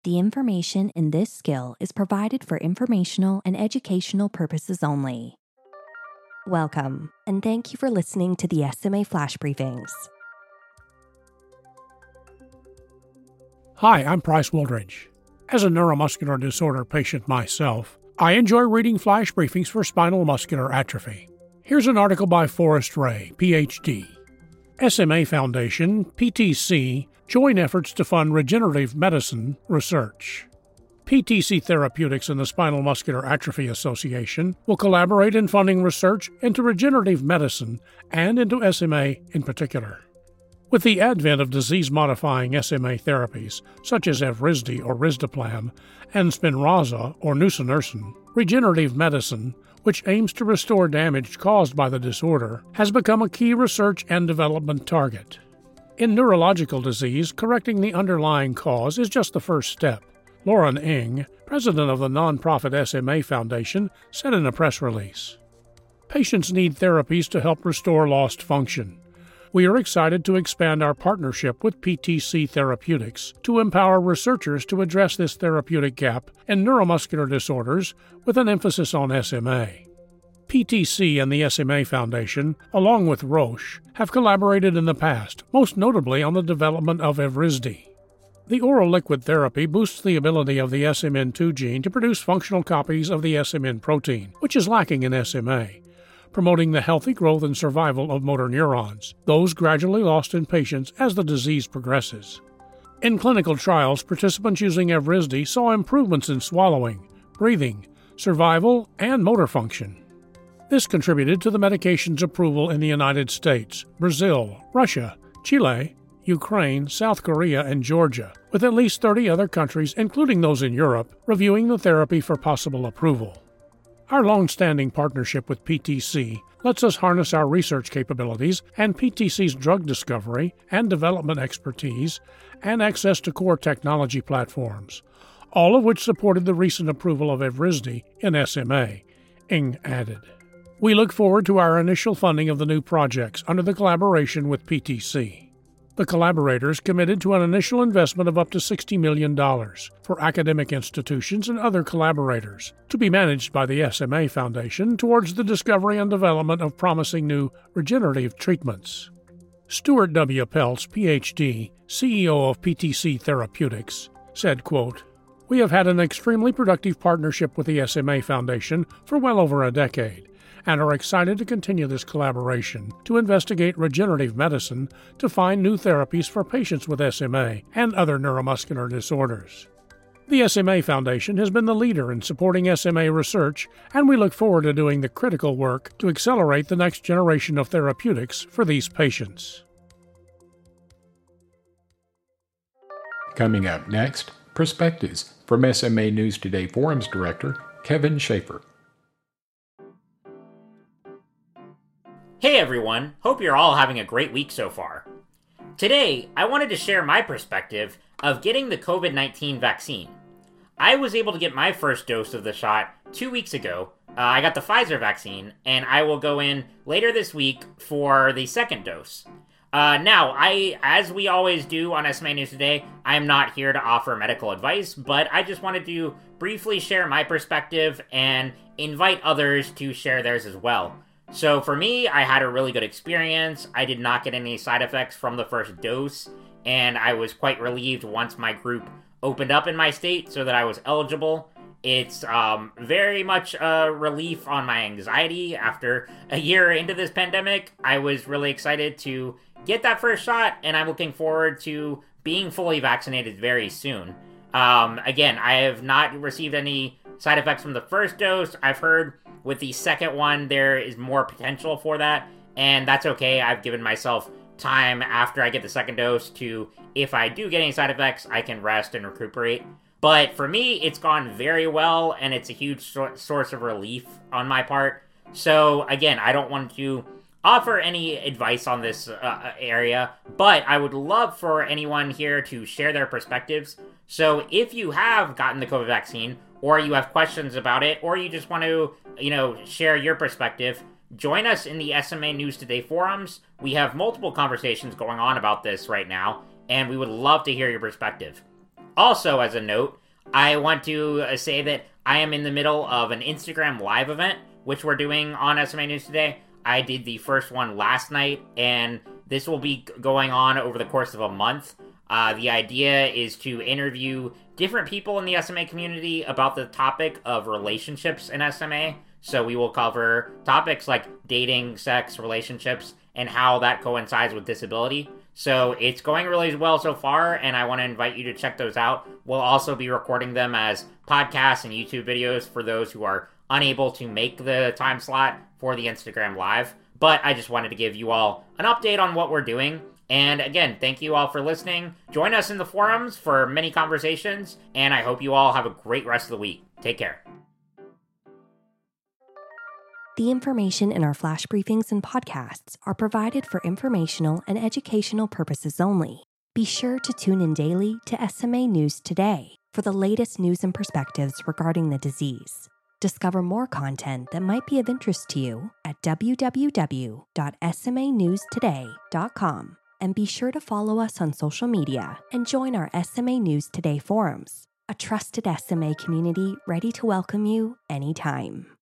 The information in this skill is provided for informational and educational purposes only. Welcome, and thank you for listening to the SMA Flash Briefings. Hi, I'm Price Wooldridge. As a neuromuscular disorder patient myself, I enjoy reading flash briefings for spinal muscular atrophy. Here's an article by Forrest Ray, Ph.D. SMA Foundation, PTC, join efforts to fund regenerative medicine research. PTC Therapeutics and the Spinal Muscular Atrophy Association will collaborate in funding research into regenerative medicine and into SMA in particular. With the advent of disease-modifying SMA therapies, such as Evrysdi or Risdiplam, and Spinraza or nusinersen, regenerative medicine, which aims to restore damage caused by the disorder, has become a key research and development target. In neurological disease, correcting the underlying cause is just the first step. Lauren Ng, president of the nonprofit SMA Foundation, said in a press release, "Patients need therapies to help restore lost function. We are excited to expand our partnership with PTC Therapeutics to empower researchers to address this therapeutic gap in neuromuscular disorders with an emphasis on SMA. PTC and the SMA Foundation, along with Roche, have collaborated in the past, most notably on the development of Evrysdi. The oral liquid therapy boosts the ability of the SMN2 gene to produce functional copies of the SMN protein, which is lacking in SMA, promoting the healthy growth and survival of motor neurons, those gradually lost in patients as the disease progresses. In clinical trials, participants using Evrysdi saw improvements in swallowing, breathing, survival, and motor function. This contributed to the medication's approval in the United States, Brazil, Russia, Chile, Ukraine, South Korea, and Georgia, with at least 30 other countries, including those in Europe, reviewing the therapy for possible approval. Our long-standing partnership with PTC lets us harness our research capabilities and PTC's drug discovery and development expertise and access to core technology platforms, all of which supported the recent approval of Evrysdi in SMA," Ng added. "We look forward to our initial funding of the new projects under the collaboration with PTC. The collaborators committed to an initial investment of up to $60 million for academic institutions and other collaborators, to be managed by the SMA Foundation towards the discovery and development of promising new regenerative treatments." Stuart W. Peltz, Ph.D., CEO of PTC Therapeutics, said, quote, "We have had an extremely productive partnership with the SMA Foundation for well over a decade, and are excited to continue this collaboration to investigate regenerative medicine to find new therapies for patients with SMA and other neuromuscular disorders. The SMA Foundation has been the leader in supporting SMA research, and we look forward to doing the critical work to accelerate the next generation of therapeutics for these patients." Coming up next, Perspectives from SMA News Today Forums Director Kevin Schaefer. Hey everyone, hope you're all having a great week so far. Today, I wanted to share my perspective of getting the COVID-19 vaccine. I was able to get my first dose of the shot 2 weeks ago. I got the Pfizer vaccine, and I will go in later this week for the second dose. Now, as we always do on SMA News Today, I am not here to offer medical advice, but I just wanted to briefly share my perspective and invite others to share theirs as well. So for me, I had a really good experience. I did not get any side effects from the first dose, and I was quite relieved once my group opened up in my state so that I was eligible. It's very much a relief on my anxiety after a year into this pandemic. I was really excited to get that first shot, and I'm looking forward to being fully vaccinated very soon. Again, I have not received any side effects from the first dose. I've heard with the second one, there is more potential for that, and that's okay. I've given myself time after I get the second dose to, if I do get any side effects, I can rest and recuperate. But for me, it's gone very well, and it's a huge source of relief on my part. So again, I don't want to offer any advice on this area, but I would love for anyone here to share their perspectives. So if you have gotten the COVID vaccine, or you have questions about it, or you just want to, share your perspective, join us in the SMA News Today forums. We have multiple conversations going on about this right now, and we would love to hear your perspective. Also, as a note, I want to say that I am in the middle of an Instagram live event, which we're doing on SMA News Today. I did the first one last night, and this will be going on over the course of a month. The idea is to interview different people in the SMA community about the topic of relationships in SMA. So we will cover topics like dating, sex, relationships, and how that coincides with disability. So it's going really well so far, and I want to invite you to check those out. We'll also be recording them as podcasts and YouTube videos for those who are unable to make the time slot for the Instagram Live. But I just wanted to give you all an update on what we're doing. And again, thank you all for listening. Join us in the forums for many conversations, and I hope you all have a great rest of the week. Take care. The information in our flash briefings and podcasts are provided for informational and educational purposes only. Be sure to tune in daily to SMA News Today for the latest news and perspectives regarding the disease. Discover more content that might be of interest to you at www.smanewstoday.com. And be sure to follow us on social media and join our SMA News Today forums, a trusted SMA community ready to welcome you anytime.